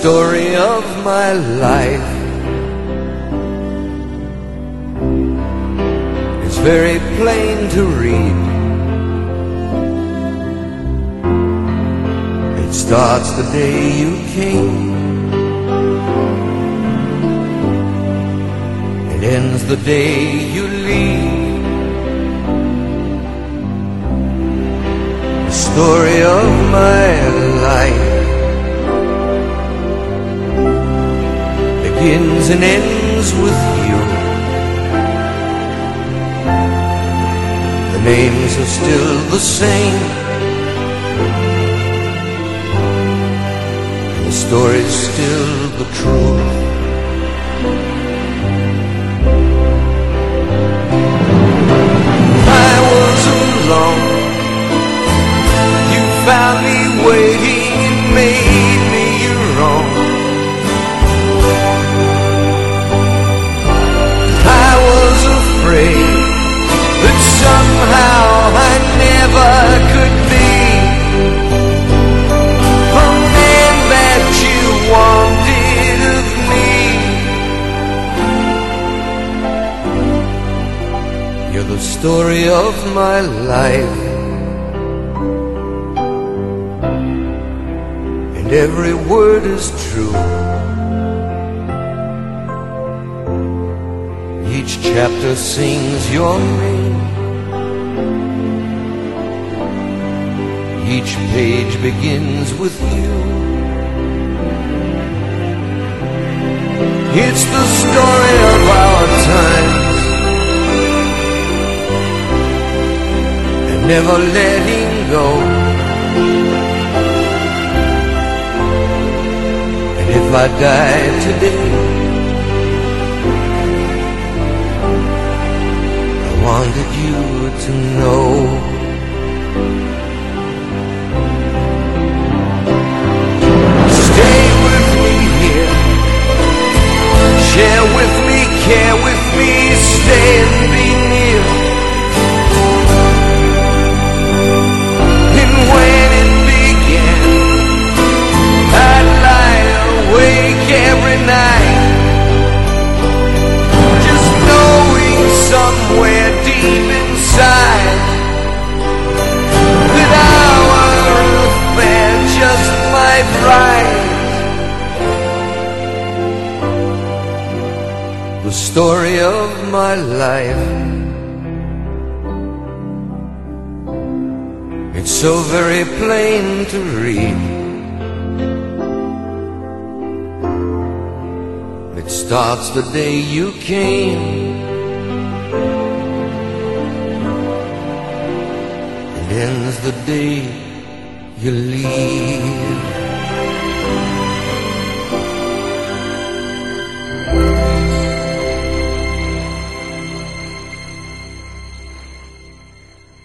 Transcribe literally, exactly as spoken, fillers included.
story of my life is very plain to read. It starts the day you came, it ends the day you leave. The story of my life begins and ends with you. The names are still the same, and the story's still the truth. I was alone, you found me waiting and made me your own. That somehow I never could be the man that you wanted of me. You're the story of my life, and every word is true. Each chapter sings your name, each page begins with you. It's the story of our times, and never letting go. And if I die today, wanted you to know. Stay with me here, share with me, care with me, stay and be near. And when it began, I'd lie awake every night, just knowing somewhere deep inside that our affair just might write the story of my life. It's so very plain to read. It starts the day you came, ends the day you leave.